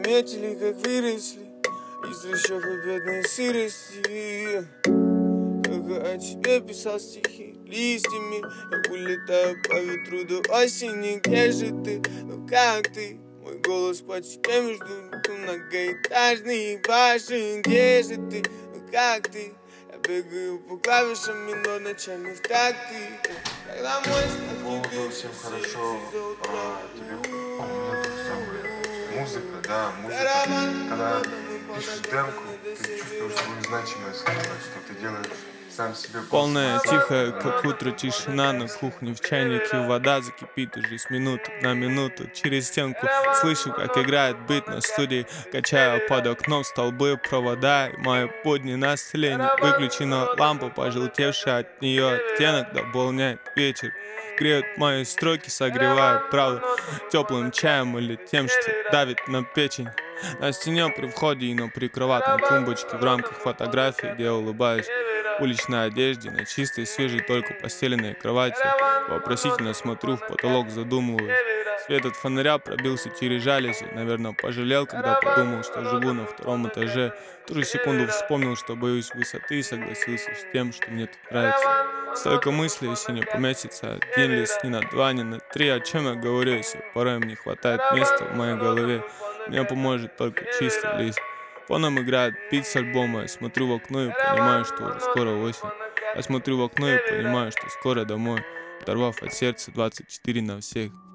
заметили, как выросли из трущоб бедной сырости. Только о тебе писал стихи листьями. Я улетаю по ветру до осени. Где же ты, ну как ты? Мой голос по тебе между многоэтажных башен. Где же ты, ну как ты? Я бегаю по клавишам минор ночами в такты. Когда мой поводу всем хорошо, тебе у меня то же самое. Музыка, да, музыка. Когда пишешь демку, ты чувствуешь свою значимость, что ты делаешь сам себе. полная, тихая, как утро, тишина на кухне. В чайнике вода закипит уже с минуты на минуту. Через стенку слышу, как играет бит на студии. Качаю под окном столбы, провода. И мое подни на столе не выключена лампа, пожелтевшая от нее оттенок дополняет вечер. Греют мои строки, согревая правду теплым чаем или тем, что давит на печень. На стене при входе и на прикроватной тумбочке в рамках фотографии, где я улыбаюсь в уличной одежде, на чистой, свежей, только постеленной кровати. Вопросительно смотрю в потолок, задумываюсь. Свет от фонаря пробился через жалюзи. Наверное, пожалел, когда подумал, что живу на втором этаже. В ту же секунду вспомнил, что боюсь высоты, и согласился с тем, что мне тут нравится. Столько мыслей, если не поместится один лист, ни на два, ни на три. О чем я говорю, если порой мне не хватает места в моей голове? Мне поможет только чистый лист. Фоном играет бит с альбома. Я смотрю в окно и понимаю, что уже скоро осень. Я смотрю в окно и понимаю, что скоро домой. Оторвав от сердца 24 на всех.